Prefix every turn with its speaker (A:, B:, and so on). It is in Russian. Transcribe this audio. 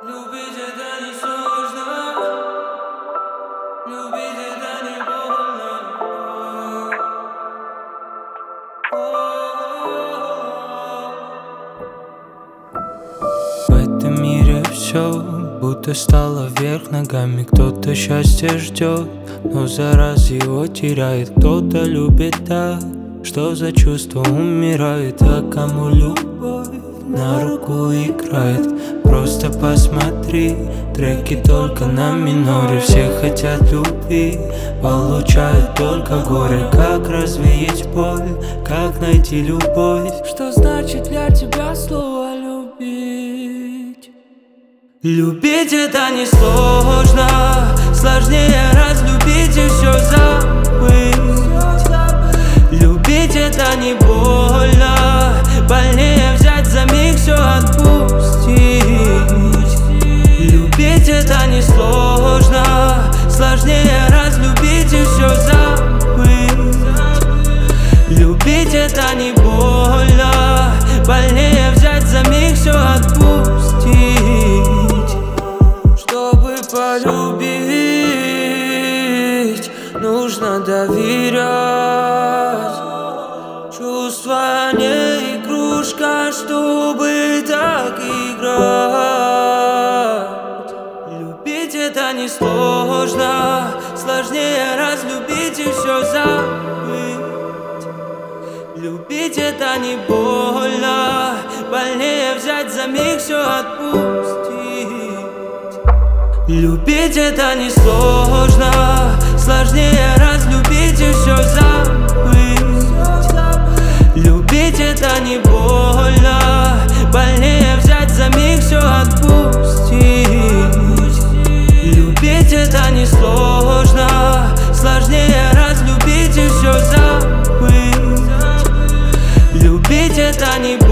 A: Любить это не сложно, любить это не больно. В этом мире все будто стало вверх ногами. Кто-то счастье ждет, но за раз его теряет. Кто-то любит так, что за чувство умирает. А кому любовь на руку играет? Просто посмотри, треки только на миноре. Все хотят любви, получают только горе. Как развеять боль, как найти любовь? Что значит для тебя слово любить? Любить это не сложно, сложнее разлюбить и все забыть. Любить это не больно, больнее взять за миг все отпустить. Любить это не сложно, сложнее разлюбить и все забыть. Любить это не больно, больнее взять за миг все отпустить. Чтобы полюбить, нужно доверять. Чувства не игрушка, чтобы так играть. Любить это не сложно, сложнее разлюбить и все забыть. Любить это не больно, больнее взять за миг все отпустить. Любить это не сложно, сложнее разлюбить и все забыть. Любить это не больно, больнее взять за миг все отпустить. Любить это не сложно, сложнее разлюбить и все забыть. Любить это не больно.